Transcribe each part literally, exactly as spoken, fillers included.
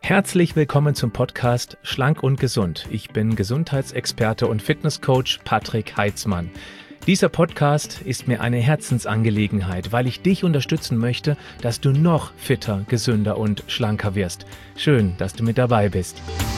Herzlich willkommen zum Podcast Schlank und Gesund. Ich bin Gesundheitsexperte und Fitnesscoach Patrick Heitzmann. Dieser Podcast ist mir eine Herzensangelegenheit, weil ich dich unterstützen möchte, dass du noch fitter, gesünder und schlanker wirst. Schön, dass du mit dabei bist.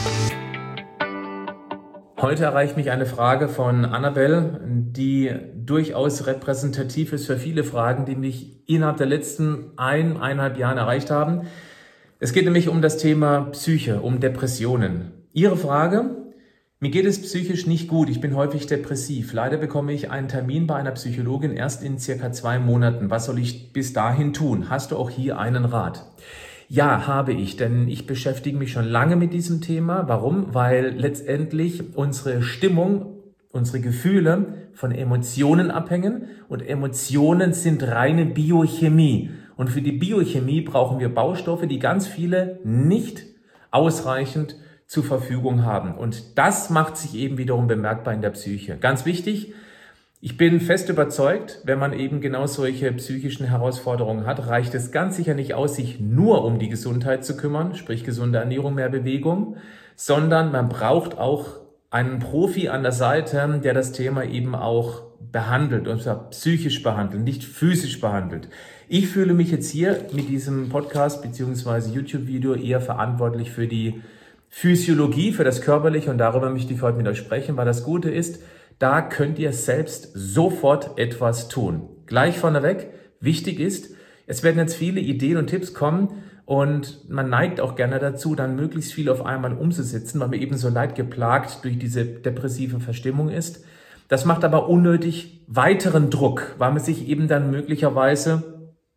Heute erreicht mich eine Frage von Annabelle, die durchaus repräsentativ ist für viele Fragen, die mich innerhalb der letzten ein, eineinhalb Jahren erreicht haben. Es geht nämlich um das Thema Psyche, um Depressionen. Ihre Frage: Mir geht es psychisch nicht gut, ich bin häufig depressiv. Leider bekomme ich einen Termin bei einer Psychologin erst in circa zwei Monaten. Was soll ich bis dahin tun? Hast du auch hier einen Rat? Ja, habe ich, denn ich beschäftige mich schon lange mit diesem Thema. Warum? Weil letztendlich unsere Stimmung, unsere Gefühle von Emotionen abhängen und Emotionen sind reine Biochemie. Und für die Biochemie brauchen wir Baustoffe, die ganz viele nicht ausreichend zur Verfügung haben. Und das macht sich eben wiederum bemerkbar in der Psyche. Ganz wichtig, ich bin fest überzeugt, wenn man eben genau solche psychischen Herausforderungen hat, reicht es ganz sicher nicht aus, sich nur um die Gesundheit zu kümmern, sprich gesunde Ernährung, mehr Bewegung, sondern man braucht auch einen Profi an der Seite, der das Thema eben auch behandelt, und zwar psychisch behandelt, nicht physisch behandelt. Ich fühle mich jetzt hier mit diesem Podcast bzw. YouTube-Video eher verantwortlich für die Physiologie, für das Körperliche, und darüber möchte ich heute mit euch sprechen, weil das Gute ist, da könnt ihr selbst sofort etwas tun. Gleich vorneweg, wichtig ist, es werden jetzt viele Ideen und Tipps kommen und man neigt auch gerne dazu, dann möglichst viel auf einmal umzusetzen, weil man eben so leidgeplagt durch diese depressive Verstimmung ist. Das macht aber unnötig weiteren Druck, weil man sich eben dann möglicherweise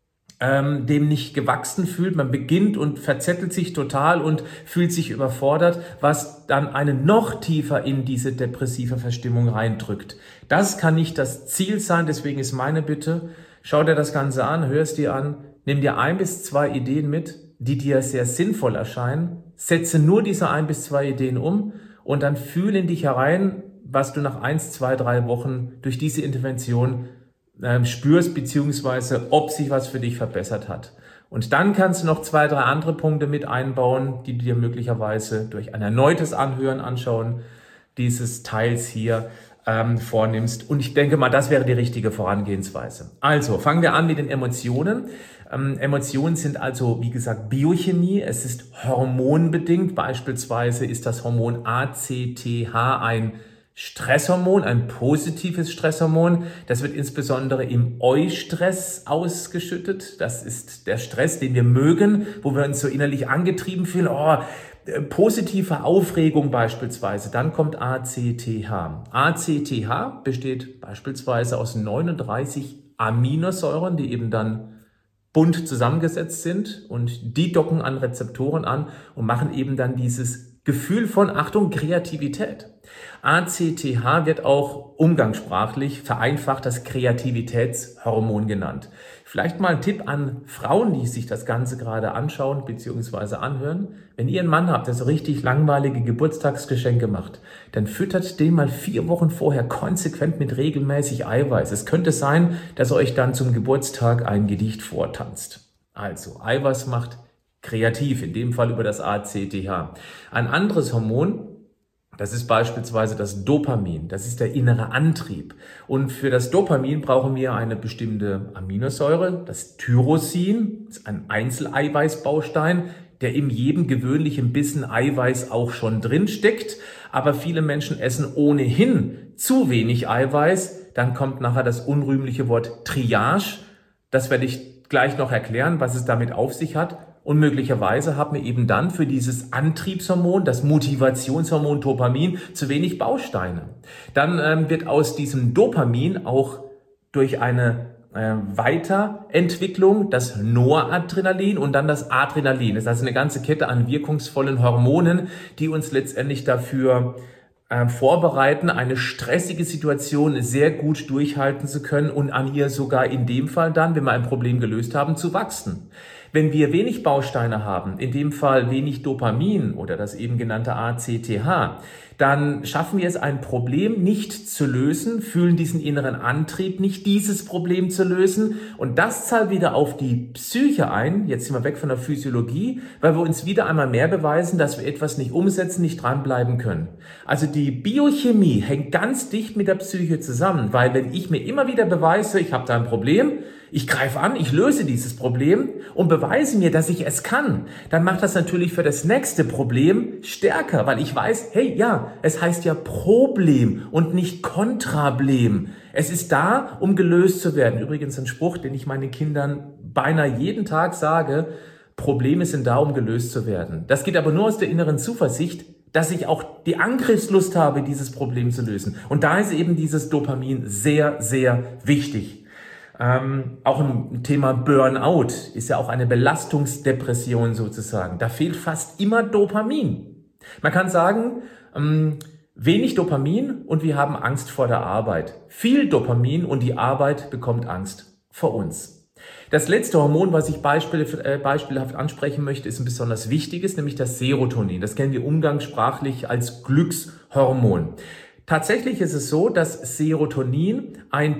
ähm, dem nicht gewachsen fühlt. Man beginnt und verzettelt sich total und fühlt sich überfordert, was dann einen noch tiefer in diese depressive Verstimmung reindrückt. Das kann nicht das Ziel sein, deswegen ist meine Bitte, schau dir das Ganze an, hör es dir an, nimm dir ein bis zwei Ideen mit, die dir sehr sinnvoll erscheinen, setze nur diese ein bis zwei Ideen um und dann fühl in dich herein, was du nach eins, zwei, drei Wochen durch diese Intervention ähm, spürst, beziehungsweise ob sich was für dich verbessert hat. Und dann kannst du noch zwei, drei andere Punkte mit einbauen, die du dir möglicherweise durch ein erneutes Anhören, Anschauen dieses Teils hier ähm, vornimmst. Und ich denke mal, das wäre die richtige Vorangehensweise. Also, fangen wir an mit den Emotionen. Ähm, Emotionen sind also, wie gesagt, Biochemie. Es ist hormonbedingt. Beispielsweise ist das Hormon A C T H ein Stresshormon, ein positives Stresshormon. Das wird insbesondere im Eustress ausgeschüttet. Das ist der Stress, den wir mögen, wo wir uns so innerlich angetrieben fühlen. Oh, positive Aufregung beispielsweise. Dann kommt A C T H. A C T H besteht beispielsweise aus neununddreißig Aminosäuren, die eben dann bunt zusammengesetzt sind, und die docken an Rezeptoren an und machen eben dann dieses Gefühl von, Achtung, Kreativität. A C T H wird auch umgangssprachlich vereinfacht das Kreativitätshormon genannt. Vielleicht mal ein Tipp an Frauen, die sich das Ganze gerade anschauen bzw. anhören. Wenn ihr einen Mann habt, der so richtig langweilige Geburtstagsgeschenke macht, dann füttert den mal vier Wochen vorher konsequent mit regelmäßig Eiweiß. Es könnte sein, dass er euch dann zum Geburtstag ein Gedicht vortanzt. Also, Eiweiß macht kreativ, in dem Fall über das A C T H. Ein anderes Hormon, das ist beispielsweise das Dopamin. Das ist der innere Antrieb. Und für das Dopamin brauchen wir eine bestimmte Aminosäure, das Tyrosin, das ist ein Einzeleiweißbaustein, der in jedem gewöhnlichen Bissen Eiweiß auch schon drin steckt. Aber viele Menschen essen ohnehin zu wenig Eiweiß. Dann kommt nachher das unrühmliche Wort Triage. Das werde ich gleich noch erklären, was es damit auf sich hat. Und möglicherweise haben wir eben dann für dieses Antriebshormon, das Motivationshormon Dopamin, zu wenig Bausteine. Dann ähm, wird aus diesem Dopamin auch durch eine äh, Weiterentwicklung das Noradrenalin und dann das Adrenalin. Das ist also eine ganze Kette an wirkungsvollen Hormonen, die uns letztendlich dafür äh, vorbereiten, eine stressige Situation sehr gut durchhalten zu können und an ihr sogar in dem Fall dann, wenn wir ein Problem gelöst haben, zu wachsen. Wenn wir wenig Bausteine haben, in dem Fall wenig Dopamin oder das eben genannte A C T H, dann schaffen wir es, ein Problem nicht zu lösen, fühlen diesen inneren Antrieb nicht, dieses Problem zu lösen. Und das zahlt wieder auf die Psyche ein. Jetzt sind wir weg von der Physiologie, weil wir uns wieder einmal mehr beweisen, dass wir etwas nicht umsetzen, nicht dranbleiben können. Also die Biochemie hängt ganz dicht mit der Psyche zusammen, weil wenn ich mir immer wieder beweise, ich habe da ein Problem, ich greife an, ich löse dieses Problem und beweise mir, dass ich es kann, dann macht das natürlich für das nächste Problem stärker, weil ich weiß, hey, ja, es heißt ja Problem und nicht Kontrablem. Es ist da, um gelöst zu werden. Übrigens ein Spruch, den ich meinen Kindern beinahe jeden Tag sage: Probleme sind da, um gelöst zu werden. Das geht aber nur aus der inneren Zuversicht, dass ich auch die Angriffslust habe, dieses Problem zu lösen. Und da ist eben dieses Dopamin sehr, sehr wichtig. Ähm, auch im Thema Burnout ist ja auch eine Belastungsdepression sozusagen. Da fehlt fast immer Dopamin. Man kann sagen, ähm, wenig Dopamin und wir haben Angst vor der Arbeit. Viel Dopamin und die Arbeit bekommt Angst vor uns. Das letzte Hormon, was ich beispiel, äh, beispielhaft ansprechen möchte, ist ein besonders wichtiges, nämlich das Serotonin. Das kennen wir umgangssprachlich als Glückshormon. Tatsächlich ist es so, dass Serotonin ein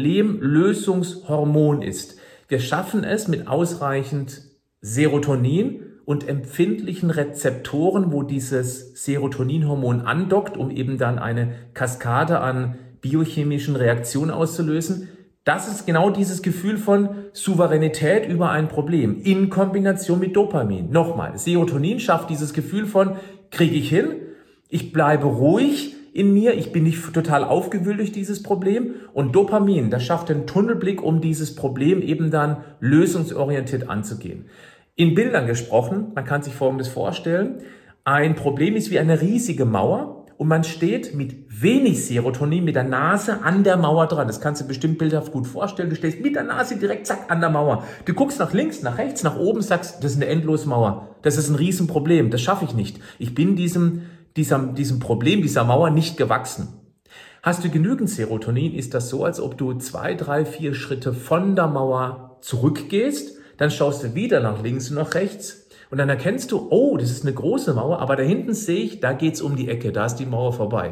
Problemlösungshormon ist. Wir schaffen es mit ausreichend Serotonin und empfindlichen Rezeptoren, wo dieses Serotoninhormon andockt, um eben dann eine Kaskade an biochemischen Reaktionen auszulösen. Das ist genau dieses Gefühl von Souveränität über ein Problem in Kombination mit Dopamin. Nochmal, Serotonin schafft dieses Gefühl von, kriege ich hin, ich bleibe ruhig in mir, ich bin nicht total aufgewühlt durch dieses Problem, und Dopamin, das schafft den Tunnelblick, um dieses Problem eben dann lösungsorientiert anzugehen. In Bildern gesprochen, man kann sich Folgendes vorstellen: Ein Problem ist wie eine riesige Mauer und man steht mit wenig Serotonin mit der Nase an der Mauer dran. Das kannst du bestimmt bildhaft gut vorstellen. Du stehst mit der Nase direkt zack an der Mauer. Du guckst nach links, nach rechts, nach oben, sagst, das ist eine Endlosmauer. Das ist ein Riesenproblem, das schaffe ich nicht. Ich bin diesem Diesem, diesem Problem, dieser Mauer nicht gewachsen. Hast du genügend Serotonin, ist das so, als ob du zwei, drei, vier Schritte von der Mauer zurückgehst, dann schaust du wieder nach links und nach rechts und dann erkennst du, oh, das ist eine große Mauer, aber da hinten sehe ich, da geht's um die Ecke, da ist die Mauer vorbei.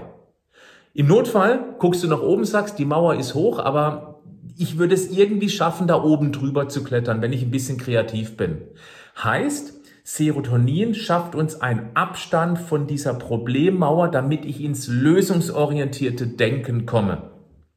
Im Notfall guckst du nach oben, sagst, die Mauer ist hoch, aber ich würde es irgendwie schaffen, da oben drüber zu klettern, wenn ich ein bisschen kreativ bin. Heißt, Serotonin schafft uns einen Abstand von dieser Problemmauer, damit ich ins lösungsorientierte Denken komme.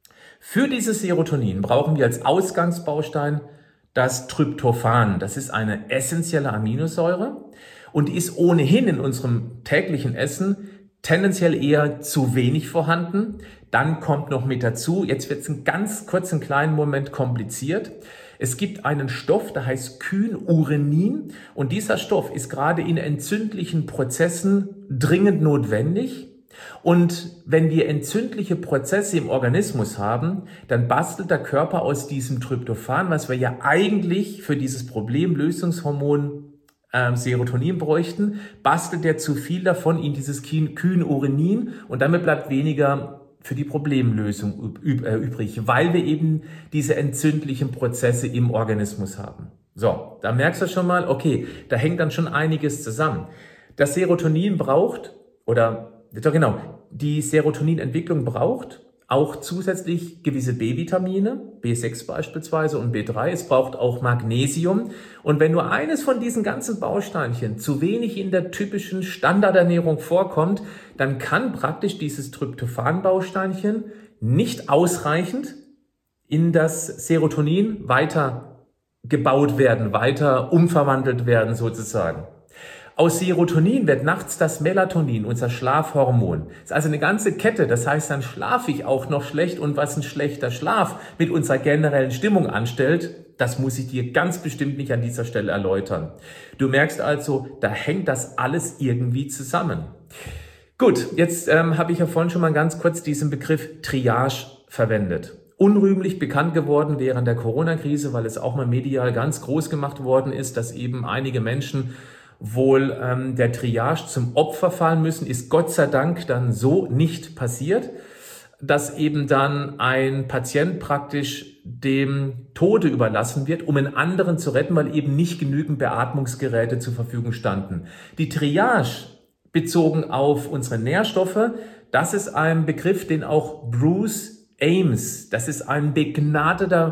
Für dieses Serotonin brauchen wir als Ausgangsbaustein das Tryptophan. Das ist eine essentielle Aminosäure und die ist ohnehin in unserem täglichen Essen tendenziell eher zu wenig vorhanden. Dann kommt noch mit dazu, jetzt wird es einen ganz kurzen kleinen Moment kompliziert. Es gibt einen Stoff, der heißt Kynurenin, und dieser Stoff ist gerade in entzündlichen Prozessen dringend notwendig. Und wenn wir entzündliche Prozesse im Organismus haben, dann bastelt der Körper aus diesem Tryptophan, was wir ja eigentlich für dieses Problemlösungshormon äh, Serotonin bräuchten, bastelt der zu viel davon in dieses Kynurenin und damit bleibt weniger für die Problemlösung übrig, weil wir eben diese entzündlichen Prozesse im Organismus haben. So, da merkst du schon mal, okay, da hängt dann schon einiges zusammen. Das Serotonin braucht, oder doch genau, die Serotoninentwicklung braucht auch zusätzlich gewisse B-Vitamine, B sechs beispielsweise und B drei. Es braucht auch Magnesium. Und wenn nur eines von diesen ganzen Bausteinchen zu wenig in der typischen Standardernährung vorkommt, dann kann praktisch dieses Tryptophan-Bausteinchen nicht ausreichend in das Serotonin weiter gebaut werden, weiter umverwandelt werden sozusagen. Aus Serotonin wird nachts das Melatonin, unser Schlafhormon. Das ist also eine ganze Kette, das heißt, dann schlafe ich auch noch schlecht, und was ein schlechter Schlaf mit unserer generellen Stimmung anstellt, das muss ich dir ganz bestimmt nicht an dieser Stelle erläutern. Du merkst also, da hängt das alles irgendwie zusammen. Gut, jetzt ähm, habe ich ja vorhin schon mal ganz kurz diesen Begriff Triage verwendet. Unrühmlich bekannt geworden während der Corona-Krise, weil es auch mal medial ganz groß gemacht worden ist, dass eben einige Menschen wohl ähm, der Triage zum Opfer fallen müssen, ist Gott sei Dank dann so nicht passiert. dass eben dann ein Patient praktisch dem Tode überlassen wird, um einen anderen zu retten, weil eben nicht genügend Beatmungsgeräte zur Verfügung standen. Die Triage bezogen auf unsere Nährstoffe, das ist ein Begriff, den auch Bruce Ames, das ist ein begnadeter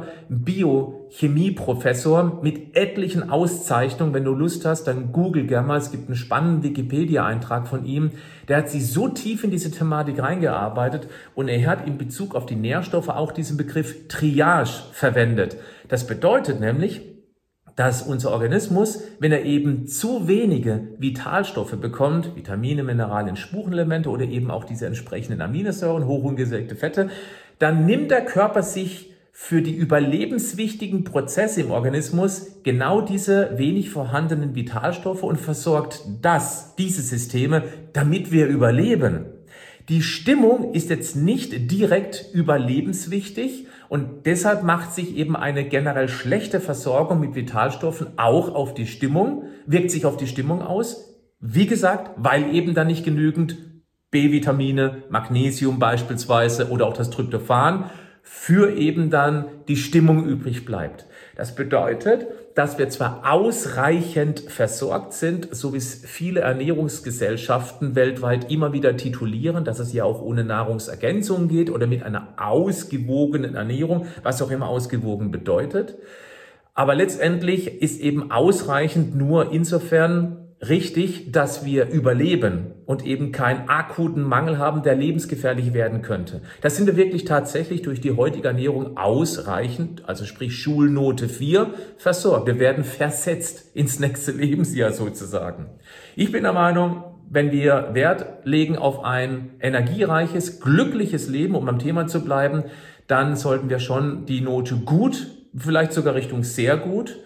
Biochemieprofessor mit etlichen Auszeichnungen. Wenn du Lust hast, dann google gerne mal. Es gibt einen spannenden Wikipedia-Eintrag von ihm. Der hat sich so tief in diese Thematik reingearbeitet und er hat in Bezug auf die Nährstoffe auch diesen Begriff Triage verwendet. Das bedeutet nämlich, dass unser Organismus, wenn er eben zu wenige Vitalstoffe bekommt, Vitamine, Mineralien, Spurenelemente oder eben auch diese entsprechenden Aminosäuren, hochungesättigte Fette, dann nimmt der Körper sich für die überlebenswichtigen Prozesse im Organismus genau diese wenig vorhandenen Vitalstoffe und versorgt das, diese Systeme, damit wir überleben. Die Stimmung ist jetzt nicht direkt überlebenswichtig und deshalb macht sich eben eine generell schlechte Versorgung mit Vitalstoffen auch auf die Stimmung, wirkt sich auf die Stimmung aus. Wie gesagt, weil eben dann nicht genügend B-Vitamine, Magnesium beispielsweise oder auch das Tryptophan für eben dann die Stimmung übrig bleibt. Das bedeutet, dass wir zwar ausreichend versorgt sind, so wie es viele Ernährungsgesellschaften weltweit immer wieder titulieren, dass es ja auch ohne Nahrungsergänzung geht oder mit einer ausgewogenen Ernährung, was auch immer ausgewogen bedeutet. Aber letztendlich ist eben ausreichend nur insofern richtig, dass wir überleben und eben keinen akuten Mangel haben, der lebensgefährlich werden könnte. Das sind wir wirklich tatsächlich durch die heutige Ernährung ausreichend, also sprich Schulnote vier, versorgt. Wir werden versetzt ins nächste Lebensjahr sozusagen. Ich bin der Meinung, wenn wir Wert legen auf ein energiereiches, glückliches Leben, um am Thema zu bleiben, dann sollten wir schon die Note gut, vielleicht sogar Richtung sehr gut,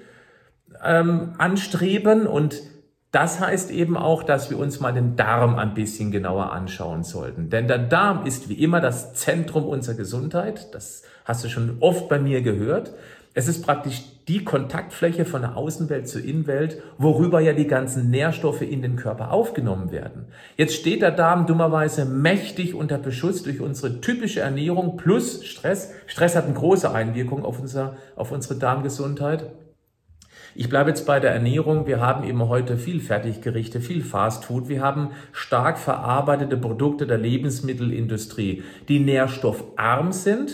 ähm, anstreben. Und das heißt eben auch, dass wir uns mal den Darm ein bisschen genauer anschauen sollten. Denn der Darm ist wie immer das Zentrum unserer Gesundheit. Das hast du schon oft bei mir gehört. Es ist praktisch die Kontaktfläche von der Außenwelt zur Innenwelt, worüber ja die ganzen Nährstoffe in den Körper aufgenommen werden. Jetzt steht der Darm dummerweise mächtig unter Beschuss durch unsere typische Ernährung plus Stress. Stress hat eine große Einwirkung auf, unser, auf unsere Darmgesundheit. Ich bleibe jetzt bei der Ernährung. Wir haben eben heute viel Fertiggerichte, viel Fastfood. Wir haben stark verarbeitete Produkte der Lebensmittelindustrie, die nährstoffarm sind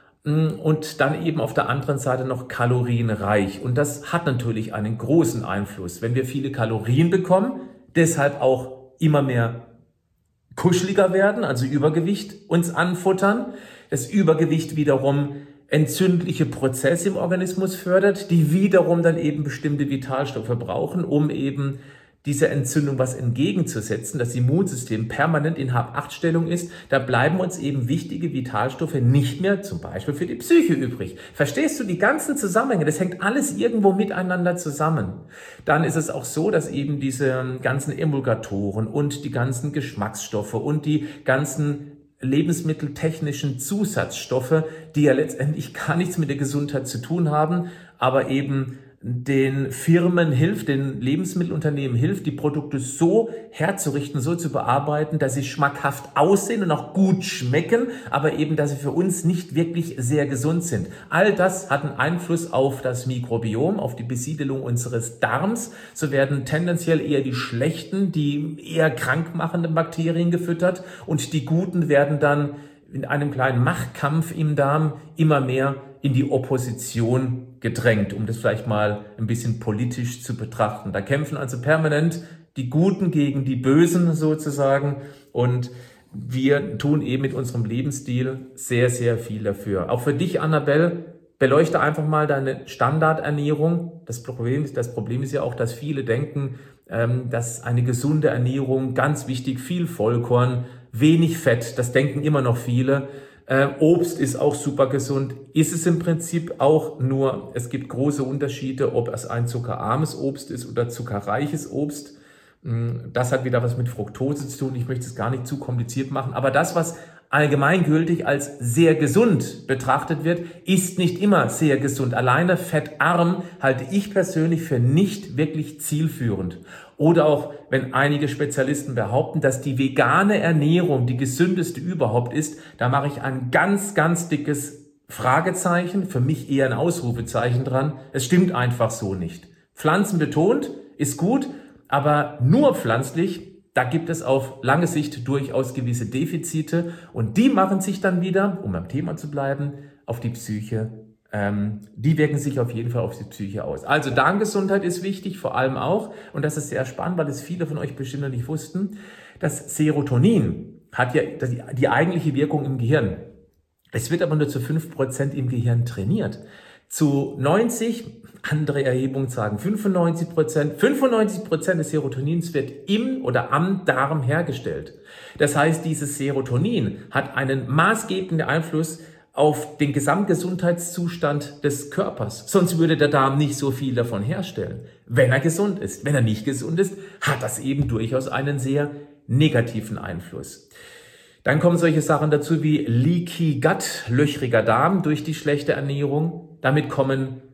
und dann eben auf der anderen Seite noch kalorienreich. Und das hat natürlich einen großen Einfluss. Wenn wir viele Kalorien bekommen, deshalb auch immer mehr kuscheliger werden, also Übergewicht uns anfuttern, das Übergewicht wiederum entzündliche Prozesse im Organismus fördert, die wiederum dann eben bestimmte Vitalstoffe brauchen, um eben dieser Entzündung was entgegenzusetzen. Das Immunsystem permanent in Hab acht Stellung ist, da bleiben uns eben wichtige Vitalstoffe nicht mehr, zum Beispiel für die Psyche, übrig. Verstehst du die ganzen Zusammenhänge? Das hängt alles irgendwo miteinander zusammen. Dann ist es auch so, dass eben diese ganzen Emulgatoren und die ganzen Geschmacksstoffe und die ganzen lebensmitteltechnischen Zusatzstoffe, die ja letztendlich gar nichts mit der Gesundheit zu tun haben, aber eben den Firmen hilft, den Lebensmittelunternehmen hilft, die Produkte so herzurichten, so zu bearbeiten, dass sie schmackhaft aussehen und auch gut schmecken, aber eben, dass sie für uns nicht wirklich sehr gesund sind. All das hat einen Einfluss auf das Mikrobiom, auf die Besiedelung unseres Darms. So werden tendenziell eher die schlechten, die eher krankmachenden Bakterien gefüttert und die guten werden dann in einem kleinen Machtkampf im Darm immer mehr in die Opposition gedrängt, um das vielleicht mal ein bisschen politisch zu betrachten. Da kämpfen also permanent die Guten gegen die Bösen sozusagen und wir tun eben mit unserem Lebensstil sehr, sehr viel dafür. Auch für dich, Annabelle, beleuchte einfach mal deine Standardernährung. Das Problem ist, das Problem ist ja auch, dass viele denken, dass eine gesunde Ernährung, ganz wichtig, viel Vollkorn, wenig Fett, das denken immer noch viele. Äh, Obst ist auch super gesund, ist es im Prinzip auch, nur es gibt große Unterschiede, ob es ein zuckerarmes Obst ist oder zuckerreiches Obst. Das hat wieder was mit Fructose zu tun, ich möchte es gar nicht zu kompliziert machen, aber das, was allgemeingültig als sehr gesund betrachtet wird, ist nicht immer sehr gesund. Alleine fettarm halte ich persönlich für nicht wirklich zielführend. Oder auch, wenn einige Spezialisten behaupten, dass die vegane Ernährung die gesündeste überhaupt ist, da mache ich ein ganz, ganz dickes Fragezeichen, für mich eher ein Ausrufezeichen dran. Es stimmt einfach so nicht. Pflanzenbetont ist gut, aber nur pflanzlich, da gibt es auf lange Sicht durchaus gewisse Defizite und die machen sich dann wieder, um am Thema zu bleiben, auf die Psyche, ähm, die wirken sich auf jeden Fall auf die Psyche aus. Also Darmgesundheit ist wichtig, vor allem auch, und das ist sehr spannend, weil es viele von euch bestimmt noch nicht wussten, das Serotonin hat ja die, die eigentliche Wirkung im Gehirn. Es wird aber nur zu fünf Prozent im Gehirn trainiert. Zu neunzig, andere Erhebungen sagen fünfundneunzig Prozent, fünfundneunzig Prozent des Serotonins wird im oder am Darm hergestellt. Das heißt, dieses Serotonin hat einen maßgebenden Einfluss auf den Gesamtgesundheitszustand des Körpers. Sonst würde der Darm nicht so viel davon herstellen, wenn er gesund ist. Wenn er nicht gesund ist, hat das eben durchaus einen sehr negativen Einfluss. Dann kommen solche Sachen dazu wie Leaky Gut, löchriger Darm durch die schlechte Ernährung. Damit kommen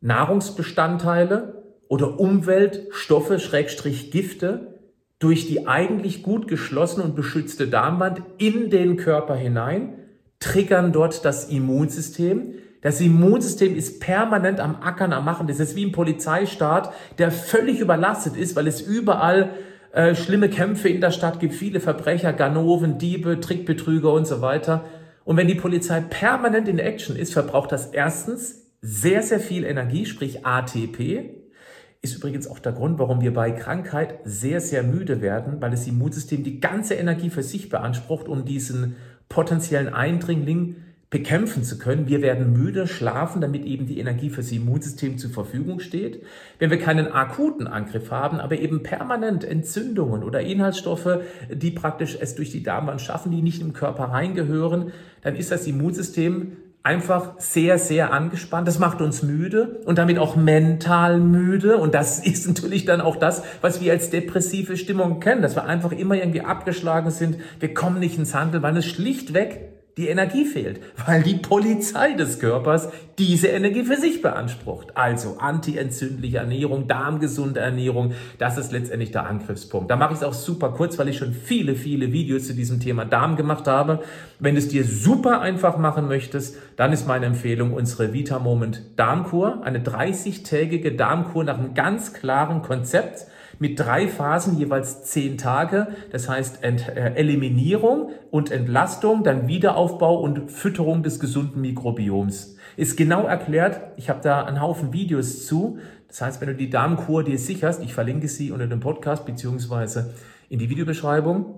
Nahrungsbestandteile oder Umweltstoffe, Schrägstrich Gifte, durch die eigentlich gut geschlossene und beschützte Darmwand in den Körper hinein, triggern dort das Immunsystem. Das Immunsystem ist permanent am Ackern, am Machen. Das ist wie ein Polizeistaat, der völlig überlastet ist, weil es überall äh, schlimme Kämpfe in der Stadt gibt, viele Verbrecher, Ganoven, Diebe, Trickbetrüger und so weiter. Und wenn die Polizei permanent in Action ist, verbraucht das erstens sehr, sehr viel Energie, sprich A T P. Ist übrigens auch der Grund, warum wir bei Krankheit sehr, sehr müde werden, weil das Immunsystem die ganze Energie für sich beansprucht, um diesen potenziellen Eindringling bekämpfen zu können. Wir werden müde, schlafen, damit eben die Energie fürs Immunsystem zur Verfügung steht. Wenn wir keinen akuten Angriff haben, aber eben permanent Entzündungen oder Inhaltsstoffe, die praktisch es durch die Darmwand schaffen, die nicht im Körper reingehören, dann ist das Immunsystem einfach sehr, sehr angespannt. Das macht uns müde und damit auch mental müde. Und das ist natürlich dann auch das, was wir als depressive Stimmung kennen, dass wir einfach immer irgendwie abgeschlagen sind. Wir kommen nicht ins Handeln, weil es schlichtweg die Energie fehlt, weil die Polizei des Körpers diese Energie für sich beansprucht. Also antientzündliche Ernährung, darmgesunde Ernährung, das ist letztendlich der Angriffspunkt. Da mache ich es auch super kurz, weil ich schon viele, viele Videos zu diesem Thema Darm gemacht habe. Wenn du es dir super einfach machen möchtest, dann ist meine Empfehlung unsere Vita Moment Darmkur, eine dreißigtägige Darmkur nach einem ganz klaren Konzept, mit drei Phasen, jeweils zehn Tage. Das heißt Ent, äh, Eliminierung und Entlastung, dann Wiederaufbau und Fütterung des gesunden Mikrobioms. Ist genau erklärt. Ich habe da einen Haufen Videos zu. Das heißt, wenn du die Darmkur dir sicherst, ich verlinke sie unter dem Podcast beziehungsweise in die Videobeschreibung,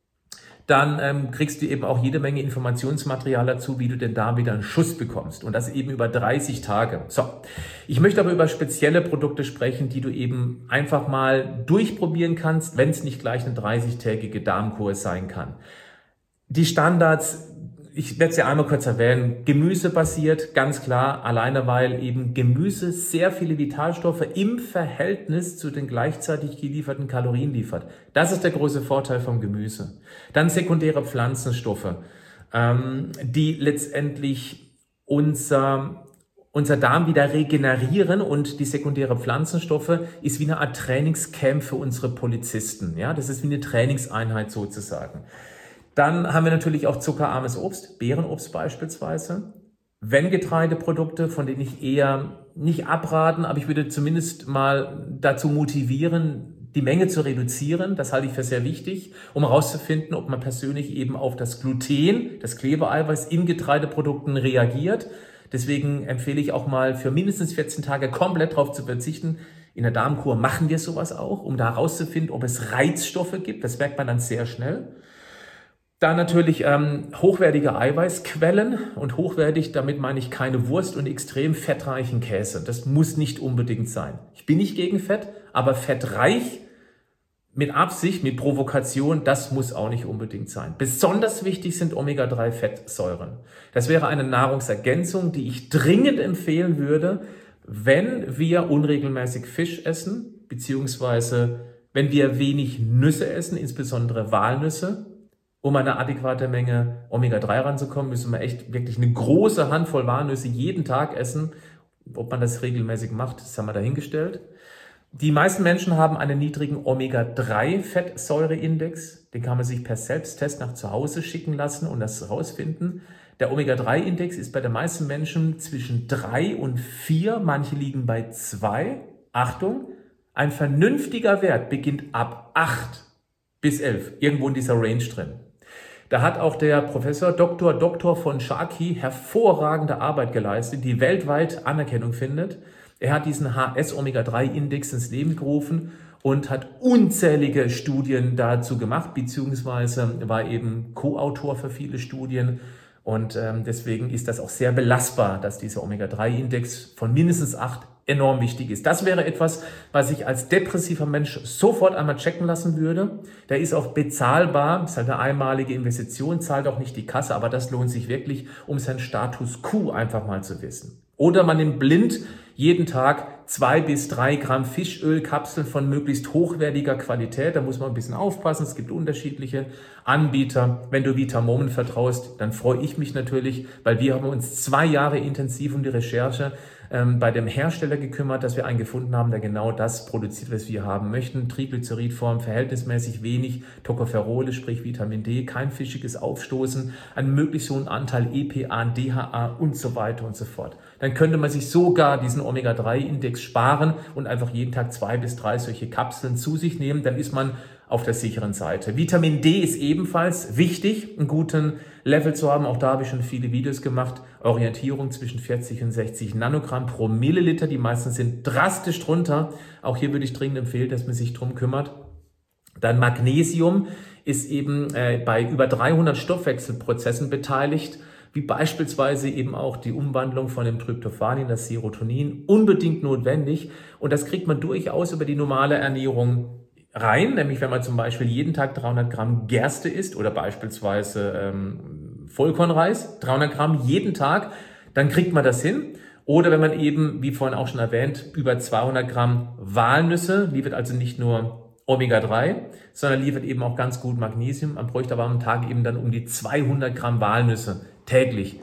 dann ähm, kriegst du eben auch jede Menge Informationsmaterial dazu, wie du den Darm wieder in Schuss bekommst. Und das eben über dreißig Tage. So, ich möchte aber über spezielle Produkte sprechen, die du eben einfach mal durchprobieren kannst, wenn es nicht gleich eine dreißigtägige Darmkur sein kann. Die Standards, ich werde es ja einmal kurz erwähnen, gemüsebasiert, ganz klar, alleine weil eben Gemüse sehr viele Vitalstoffe im Verhältnis zu den gleichzeitig gelieferten Kalorien liefert. Das ist der große Vorteil vom Gemüse. Dann sekundäre Pflanzenstoffe, ähm, die letztendlich unser, unser Darm wieder regenerieren, und die sekundäre Pflanzenstoffe ist wie eine Art Trainingscamp für unsere Polizisten. Ja, das ist wie eine Trainingseinheit sozusagen. Dann haben wir natürlich auch zuckerarmes Obst, Beerenobst beispielsweise. Wenn Getreideprodukte, von denen ich eher nicht abraten, aber ich würde zumindest mal dazu motivieren, die Menge zu reduzieren. Das halte ich für sehr wichtig, um herauszufinden, ob man persönlich eben auf das Gluten, das Klebeeiweiß in Getreideprodukten reagiert. Deswegen empfehle ich auch mal für mindestens vierzehn Tage komplett darauf zu verzichten. In der Darmkur machen wir sowas auch, um da herauszufinden, ob es Reizstoffe gibt. Das merkt man dann sehr schnell. Dann natürlich ähm, hochwertige Eiweißquellen, und hochwertig, damit meine ich keine Wurst und extrem fettreichen Käse. Das muss nicht unbedingt sein. Ich bin nicht gegen Fett, aber fettreich mit Absicht, mit Provokation, das muss auch nicht unbedingt sein. Besonders wichtig sind Omega drei Fettsäuren. Das wäre eine Nahrungsergänzung, die ich dringend empfehlen würde, wenn wir unregelmäßig Fisch essen, beziehungsweise wenn wir wenig Nüsse essen, insbesondere Walnüsse, um eine adäquate Menge Omega drei ranzukommen, müssen wir echt wirklich eine große Handvoll Walnüsse jeden Tag essen. Ob man das regelmäßig macht, das haben wir dahingestellt. Die meisten Menschen haben einen niedrigen Omega drei Fettsäureindex. Den kann man sich per Selbsttest nach zu Hause schicken lassen und das rausfinden. Der Omega drei Index ist bei den meisten Menschen zwischen drei und vier, manche liegen bei zwei. Achtung, ein vernünftiger Wert beginnt ab acht bis elf, irgendwo in dieser Range drin. Da hat auch der Professor Doktor Doktor von Sharkey hervorragende Arbeit geleistet, die weltweit Anerkennung findet. Er hat diesen H S Omega drei Index ins Leben gerufen und hat unzählige Studien dazu gemacht, beziehungsweise war eben Co-Autor für viele Studien. Und ähm, deswegen ist das auch sehr belastbar, dass dieser Omega drei Index von mindestens acht enorm wichtig ist. Das wäre etwas, was ich als depressiver Mensch sofort einmal checken lassen würde. Der ist auch bezahlbar, ist halt eine einmalige Investition, zahlt auch nicht die Kasse, aber das lohnt sich wirklich, um seinen Status quo einfach mal zu wissen. Oder man nimmt blind jeden Tag zwei bis drei Gramm Fischölkapseln von möglichst hochwertiger Qualität. Da muss man ein bisschen aufpassen. Es gibt unterschiedliche Anbieter. Wenn du Vitamomen vertraust, dann freue ich mich natürlich, weil wir haben uns zwei Jahre intensiv um die Recherche ähm, bei dem Hersteller gekümmert, dass wir einen gefunden haben, der genau das produziert, was wir haben möchten. Triglyceridform, verhältnismäßig wenig Tocopherole, sprich Vitamin D, kein fischiges Aufstoßen, einen möglichst hohen Anteil E P A, D H A und so weiter und so fort. Dann könnte man sich sogar diesen Omega drei Index sparen und einfach jeden Tag zwei bis drei solche Kapseln zu sich nehmen. Dann ist man auf der sicheren Seite. Vitamin D ist ebenfalls wichtig, einen guten Level zu haben. Auch da habe ich schon viele Videos gemacht. Orientierung zwischen vierzig und sechzig Nanogramm pro Milliliter. Die meisten sind drastisch drunter. Auch hier würde ich dringend empfehlen, dass man sich drum kümmert. Dann Magnesium ist eben äh, bei über dreihundert Stoffwechselprozessen beteiligt, wie beispielsweise eben auch die Umwandlung von dem Tryptophan in das Serotonin, unbedingt notwendig. Und das kriegt man durchaus über die normale Ernährung rein, nämlich wenn man zum Beispiel jeden Tag dreihundert Gramm Gerste isst oder beispielsweise ähm, Vollkornreis, dreihundert Gramm jeden Tag, dann kriegt man das hin. Oder wenn man eben, wie vorhin auch schon erwähnt, über zweihundert Gramm Walnüsse, liefert also nicht nur Omega drei, sondern liefert eben auch ganz gut Magnesium. Man bräuchte aber am Tag eben dann um die zweihundert Gramm Walnüsse täglich,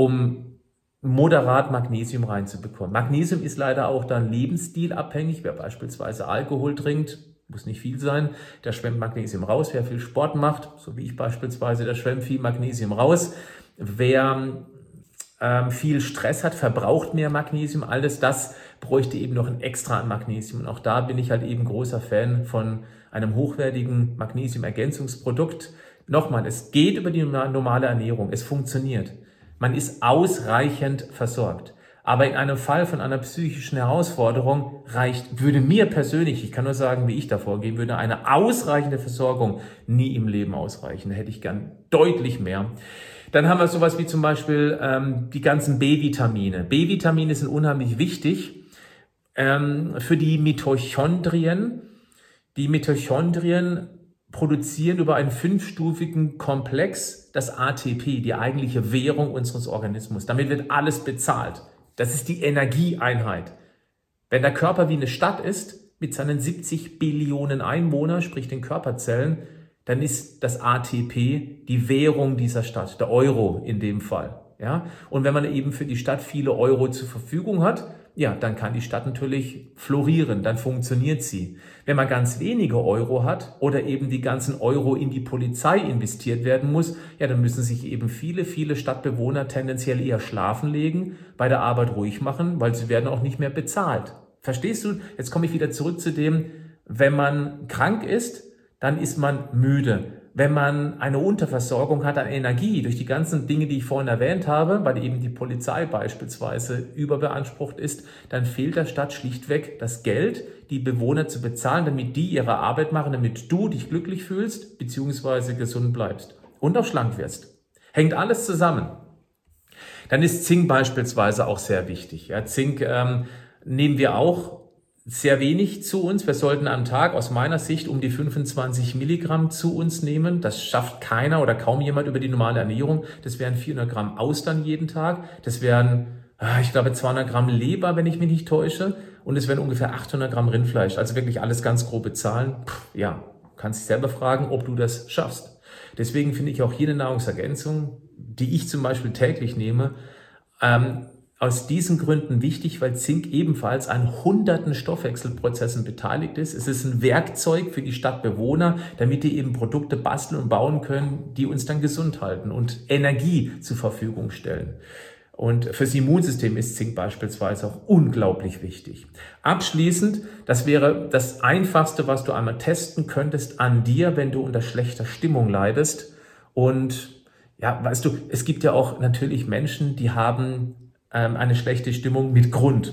um moderat Magnesium reinzubekommen. Magnesium ist leider auch dann lebensstilabhängig. Wer beispielsweise Alkohol trinkt, muss nicht viel sein, der schwemmt Magnesium raus. Wer viel Sport macht, so wie ich beispielsweise, der schwemmt viel Magnesium raus. Wer ähm, viel Stress hat, verbraucht mehr Magnesium. Alles das bräuchte eben noch ein Extra an Magnesium. Und auch da bin ich halt eben großer Fan von einem hochwertigen Magnesium-Ergänzungsprodukt. Nochmal, es geht über die normale Ernährung. Es funktioniert. Man ist ausreichend versorgt. Aber in einem Fall von einer psychischen Herausforderung reicht, würde mir persönlich, ich kann nur sagen, wie ich da vorgehen würde, eine ausreichende Versorgung nie im Leben ausreichen. Da hätte ich gern deutlich mehr. Dann haben wir sowas wie zum Beispiel ähm, die ganzen B-Vitamine. B-Vitamine sind unheimlich wichtig ähm, für die Mitochondrien. Die Mitochondrien produzieren über einen fünfstufigen Komplex das A T P, die eigentliche Währung unseres Organismus. Damit wird alles bezahlt. Das ist die Energieeinheit. Wenn der Körper wie eine Stadt ist, mit seinen siebzig Billionen Einwohnern, sprich den Körperzellen, dann ist das A T P die Währung dieser Stadt, der Euro in dem Fall. Ja? Und wenn man eben für die Stadt viele Euro zur Verfügung hat, ja, dann kann die Stadt natürlich florieren, dann funktioniert sie. Wenn man ganz wenige Euro hat oder eben die ganzen Euro in die Polizei investiert werden muss, ja, dann müssen sich eben viele, viele Stadtbewohner tendenziell eher schlafen legen, bei der Arbeit ruhig machen, weil sie werden auch nicht mehr bezahlt. Verstehst du? Jetzt komme ich wieder zurück zu dem, wenn man krank ist, dann ist man müde. Wenn man eine Unterversorgung hat an Energie durch die ganzen Dinge, die ich vorhin erwähnt habe, weil eben die Polizei beispielsweise überbeansprucht ist, dann fehlt der Stadt schlichtweg das Geld, die Bewohner zu bezahlen, damit die ihre Arbeit machen, damit du dich glücklich fühlst bzw. gesund bleibst und auch schlank wirst. Hängt alles zusammen. Dann ist Zink beispielsweise auch sehr wichtig. Ja, Zink ähm, nehmen wir auch sehr wenig zu uns. Wir sollten am Tag aus meiner Sicht um die fünfundzwanzig Milligramm zu uns nehmen. Das schafft keiner oder kaum jemand über die normale Ernährung. Das wären vierhundert Gramm Austern jeden Tag. Das wären, ich glaube, zweihundert Gramm Leber, wenn ich mich nicht täusche. Und es wären ungefähr achthundert Gramm Rindfleisch. Also wirklich alles ganz grobe Zahlen. Puh, ja, kannst dich selber fragen, ob du das schaffst. Deswegen finde ich auch hier eine Nahrungsergänzung, die ich zum Beispiel täglich nehme, ähm, aus diesen Gründen wichtig, weil Zink ebenfalls an hunderten Stoffwechselprozessen beteiligt ist. Es ist ein Werkzeug für die Stadtbewohner, damit die eben Produkte basteln und bauen können, die uns dann gesund halten und Energie zur Verfügung stellen. Und fürs Immunsystem ist Zink beispielsweise auch unglaublich wichtig. Abschließend, das wäre das Einfachste, was du einmal testen könntest an dir, wenn du unter schlechter Stimmung leidest. Und ja, weißt du, es gibt ja auch natürlich Menschen, die haben ähm, eine schlechte Stimmung mit Grund.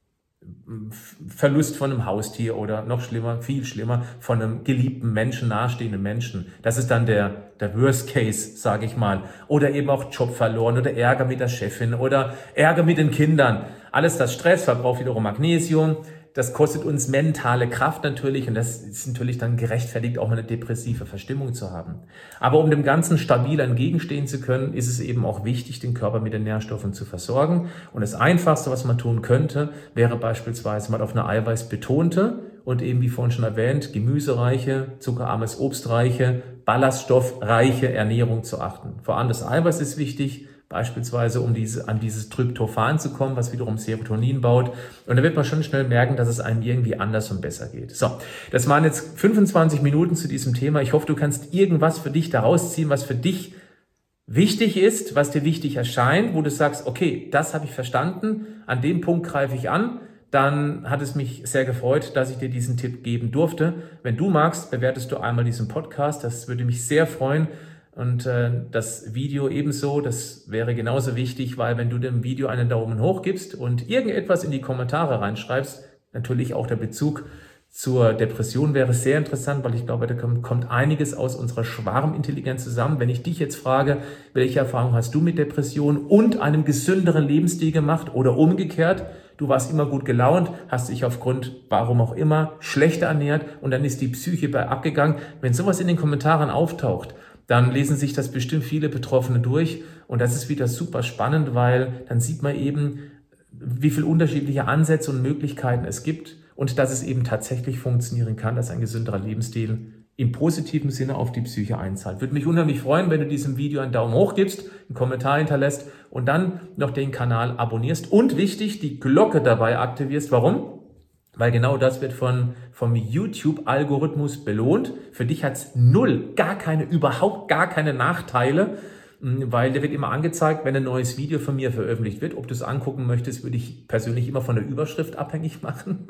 Verlust von einem Haustier oder noch schlimmer, viel schlimmer, von einem geliebten Menschen, nahestehenden Menschen. Das ist dann der, der Worst Case, sage ich mal. Oder eben auch Job verloren oder Ärger mit der Chefin oder Ärger mit den Kindern. Alles das Stress, verbraucht wiederum Magnesium. Das kostet uns mentale Kraft natürlich und das ist natürlich dann gerechtfertigt, auch eine depressive Verstimmung zu haben. Aber um dem Ganzen stabil entgegenstehen zu können, ist es eben auch wichtig, den Körper mit den Nährstoffen zu versorgen. Und das Einfachste, was man tun könnte, wäre beispielsweise mal auf eine eiweißbetonte und eben wie vorhin schon erwähnt, gemüsereiche, zuckerarmes Obstreiche, ballaststoffreiche Ernährung zu achten. Vor allem das Eiweiß ist wichtig, beispielsweise um diese, an dieses Tryptophan zu kommen, was wiederum Serotonin baut. Und da wird man schon schnell merken, dass es einem irgendwie anders und besser geht. So, das waren jetzt fünfundzwanzig Minuten zu diesem Thema. Ich hoffe, du kannst irgendwas für dich daraus ziehen, was für dich wichtig ist, was dir wichtig erscheint, wo du sagst, okay, das habe ich verstanden, an dem Punkt greife ich an. Dann hat es mich sehr gefreut, dass ich dir diesen Tipp geben durfte. Wenn du magst, bewertest du einmal diesen Podcast. Das würde mich sehr freuen. Und äh, das Video ebenso, das wäre genauso wichtig, weil wenn du dem Video einen Daumen hoch gibst und irgendetwas in die Kommentare reinschreibst, natürlich auch der Bezug zur Depression wäre sehr interessant, weil ich glaube, da kommt, kommt einiges aus unserer Schwarmintelligenz zusammen. Wenn ich dich jetzt frage, welche Erfahrung hast du mit Depression und einem gesünderen Lebensstil gemacht oder umgekehrt, du warst immer gut gelaunt, hast dich aufgrund, warum auch immer, schlechter ernährt und dann ist die Psyche bei abgegangen. Wenn sowas in den Kommentaren auftaucht, dann lesen sich das bestimmt viele Betroffene durch und das ist wieder super spannend, weil dann sieht man eben, wie viele unterschiedliche Ansätze und Möglichkeiten es gibt und dass es eben tatsächlich funktionieren kann, dass ein gesünderer Lebensstil im positiven Sinne auf die Psyche einzahlt. Würde mich unheimlich freuen, wenn du diesem Video einen Daumen hoch gibst, einen Kommentar hinterlässt und dann noch den Kanal abonnierst und wichtig, die Glocke dabei aktivierst. Warum? Weil genau das wird von, vom YouTube-Algorithmus belohnt. Für dich hat's null, gar keine, überhaupt gar keine Nachteile, weil der wird immer angezeigt, wenn ein neues Video von mir veröffentlicht wird. Ob du es angucken möchtest, würde ich persönlich immer von der Überschrift abhängig machen.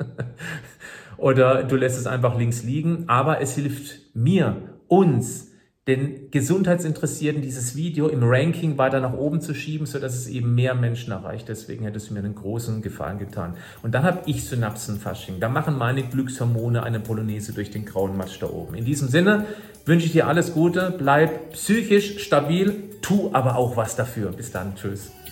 Oder du lässt es einfach links liegen. Aber es hilft mir, uns, den Gesundheitsinteressierten, dieses Video im Ranking weiter nach oben zu schieben, sodass es eben mehr Menschen erreicht. Deswegen hättest du mir einen großen Gefallen getan. Und dann habe ich Synapsenfasching. Da machen meine Glückshormone eine Polonaise durch den grauen Matsch da oben. In diesem Sinne wünsche ich dir alles Gute, bleib psychisch stabil, tu aber auch was dafür. Bis dann, tschüss.